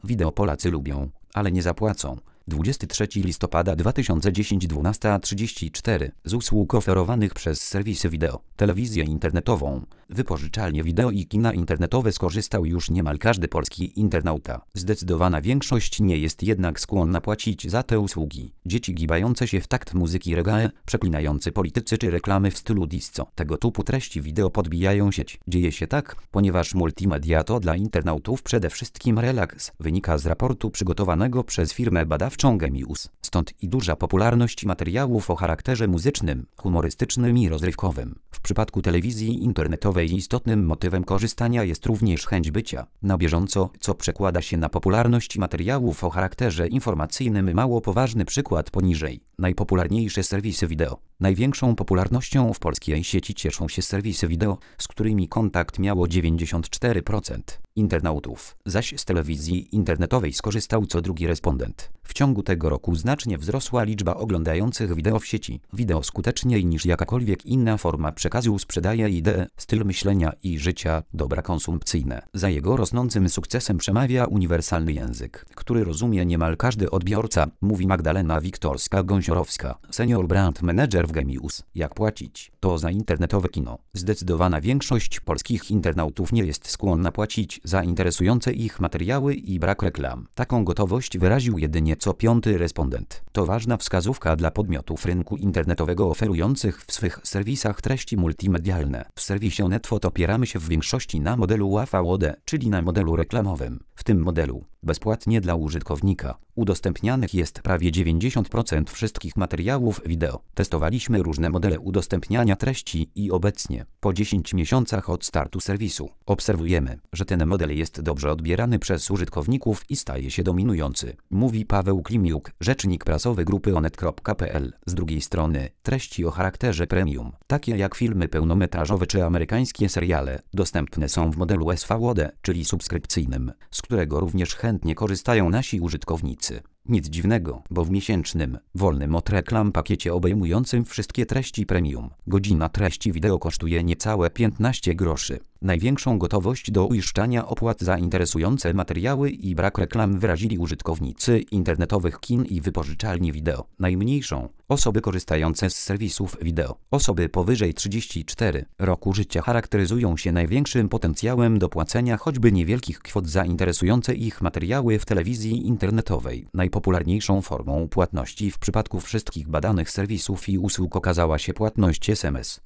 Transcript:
Wideo Polacy lubią, ale nie zapłacą. 23 listopada 2010 12:34 z usług oferowanych przez serwisy wideo, telewizję internetową, wypożyczalnie wideo i kina internetowe skorzystał już niemal każdy polski internauta. Zdecydowana większość nie jest jednak skłonna płacić za te usługi. Dzieci gibające się w takt muzyki reggae, przeklinający politycy czy reklamy w stylu disco. Tego typu treści wideo podbijają sieć. Dzieje się tak, ponieważ multimedia to dla internautów przede wszystkim relaks, wynika z raportu przygotowanego przez firmę badawczą Gemius. Stąd i duża popularność materiałów o charakterze muzycznym, humorystycznym i rozrywkowym. W przypadku telewizji internetowej istotnym motywem korzystania jest również chęć bycia na bieżąco, co przekłada się na popularność materiałów o charakterze informacyjnym. Mało poważny przykład poniżej. Najpopularniejsze serwisy wideo. Największą popularnością w polskiej sieci cieszą się serwisy wideo, z którymi kontakt miało 94% internautów, zaś z telewizji internetowej skorzystał co drugi respondent. W ciągu tego roku znacznie wzrosła liczba oglądających wideo w sieci. Wideo skuteczniej niż jakakolwiek inna forma przekazu sprzedaje ideę, styl myślenia i życia, dobra konsumpcyjne. Za jego rosnącym sukcesem przemawia uniwersalny język, który rozumie niemal każdy odbiorca, mówi Magdalena Wiktorska-Gąsiorowska, senior brand manager w Gemius. Jak płacić? To za internetowe kino. Zdecydowana większość polskich internautów nie jest skłonna płacić za interesujące ich materiały i brak reklam. Taką gotowość wyraził jedynie co piąty respondent. To ważna wskazówka dla podmiotów rynku internetowego oferujących w swych serwisach treści multimedialne. W serwisie Netfot opieramy się w większości na modelu AVOD, czyli na modelu reklamowym. W tym modelu, bezpłatnie dla użytkownika, udostępnianych jest prawie 90% wszystkich materiałów wideo. Testowaliśmy różne modele udostępniania treści i obecnie, po 10 miesiącach od startu serwisu, obserwujemy, że ten model jest dobrze odbierany przez użytkowników i staje się dominujący, mówi Paweł Klimiuk, rzecznik prasowy grupy onet.pl. Z drugiej strony, treści o charakterze premium, takie jak filmy pełnometrażowe czy amerykańskie seriale, dostępne są w modelu SVOD, czyli subskrypcyjnym, z którego również chętnie korzystają nasi użytkownicy. Nic dziwnego, bo w miesięcznym, wolnym od reklam pakiecie obejmującym wszystkie treści premium, godzina treści wideo kosztuje niecałe 15 groszy. Największą gotowość do uiszczania opłat za interesujące materiały i brak reklam wyrazili użytkownicy internetowych kin i wypożyczalni wideo. Najmniejszą osoby korzystające z serwisów wideo. Osoby powyżej 34 roku życia charakteryzują się największym potencjałem do płacenia choćby niewielkich kwot za interesujące ich materiały w telewizji internetowej. Najpopularniejszą formą płatności w przypadku wszystkich badanych serwisów i usług okazała się płatność SMS.